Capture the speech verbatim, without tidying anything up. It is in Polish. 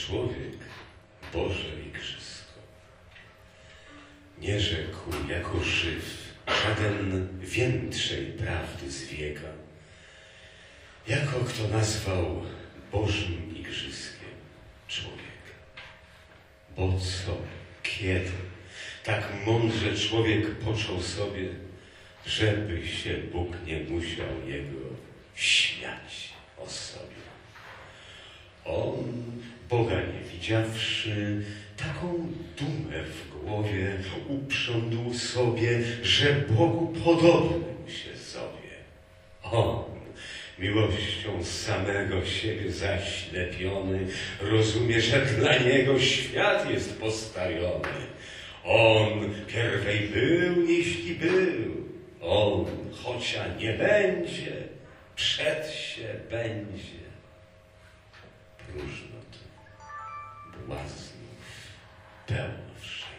człowiek Boże igrzysko. Nie rzekł jako żyw żaden większej prawdy z wieka, jako kto nazwał Bożym igrzyska człowieka. Bo co, kiedy tak mądrze człowiek począł sobie, żeby się Bóg nie musiał jego śmiać o sobie. On, Boga nie widziawszy, taką dumę w głowie uprządł sobie, że Bogu podobny mu się zowie. On, miłością samego siebie zaślepiony, rozumie, że dla niego świat jest postawiony. On pierwej był, jeśli był. On, chociaż nie będzie, przed się będzie. Próżno to, błaznów pełno wszędzie.